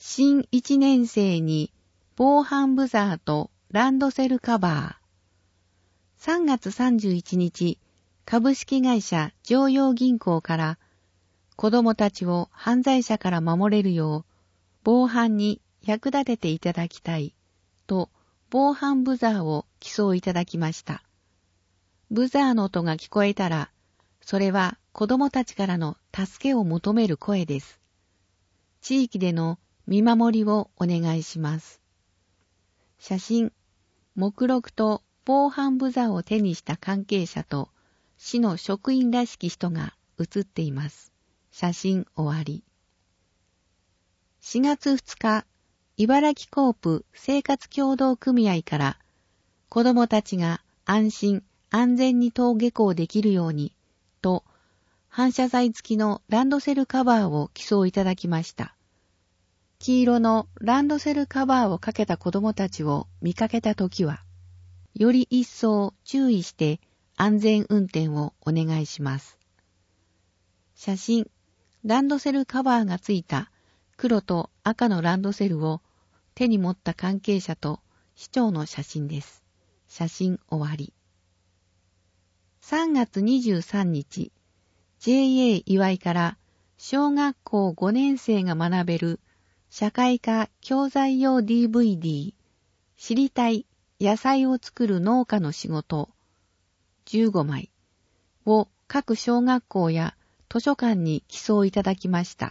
新1年生に防犯ブザーとランドセルカバー。3月31日、株式会社常陽銀行から子どもたちを犯罪者から守れるよう防犯に役立てていただきたいと防犯ブザーを寄贈いただきました。ブザーの音が聞こえたら、それは子どもたちからの助けを求める声です。地域での見守りをお願いします。写真、目録と防犯ブザーを手にした関係者と市の職員らしき人が写っています。写真終わり。4月2日、茨城コープ生活協同組合から子どもたちが安心安全に登下校できるようにと反射材付きのランドセルカバーを寄贈いただきました。黄色のランドセルカバーをかけた子どもたちを見かけたときは、より一層注意して安全運転をお願いします。写真、ランドセルカバーがついた黒と赤のランドセルを手に持った関係者と市長の写真です。写真終わり。3月23日、JA 岩井から小学校5年生が学べる社会科教材用 DVD 知りたい野菜を作る農家の仕事15枚を各小学校や図書館に寄贈いただきました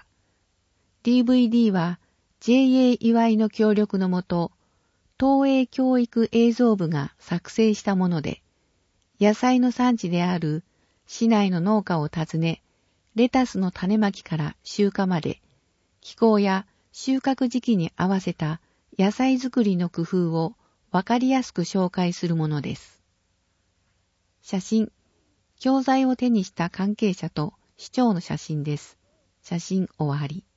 。DVD は JA 岩井の協力のもと、東映教育映像部が作成したもので、野菜の産地である市内の農家を訪ね、レタスの種まきから集荷まで、気候や収穫時期に合わせた野菜作りの工夫をわかりやすく紹介するものです。写真、教材を手にした関係者と市長の写真です。写真終わり。